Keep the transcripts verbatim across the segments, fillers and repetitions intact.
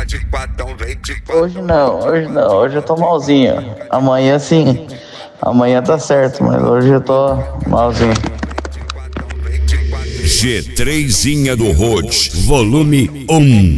Hoje não, hoje não, hoje eu tô malzinho. Amanhã sim, amanhã tá certo, mas hoje eu tô malzinho. G três do Road, volume um.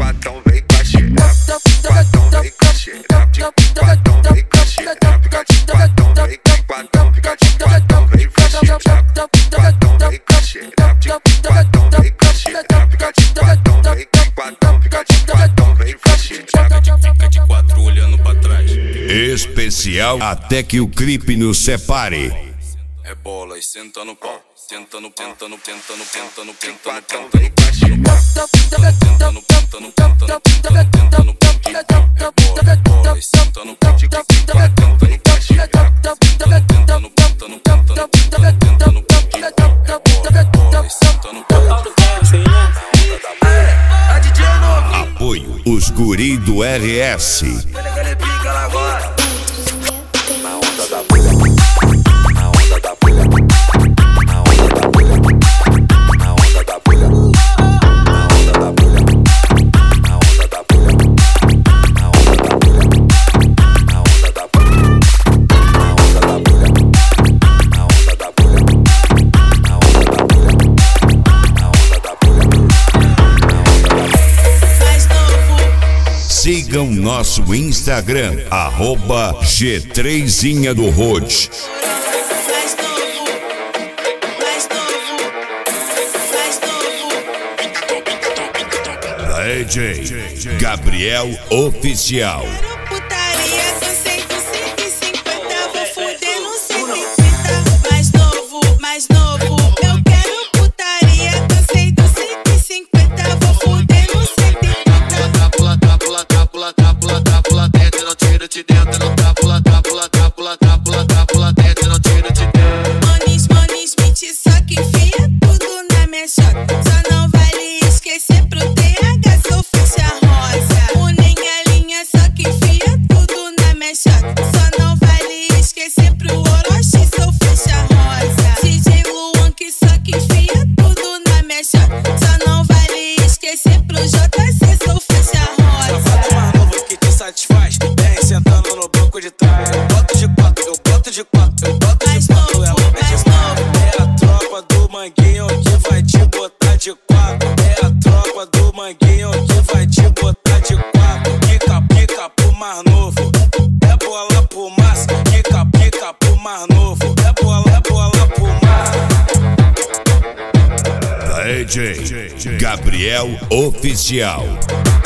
Especial até que o clipe nos separe. É bola e senta no pau, senta no, tenta no, tenta no, tenta no, tenta no, tenta no, tenta no, tenta no, tenta no, tenta no, tenta no, é bola, é bola e senta no pau, tenta no, tenta no, tenta no, tenta no, tenta no, tenta no, é bola, é bola e senta no pau. Apoio os guri do R S. Sigam nosso Instagram, arroba G três do Road. D J Gabriel Oficial. D J Gabriel Oficial.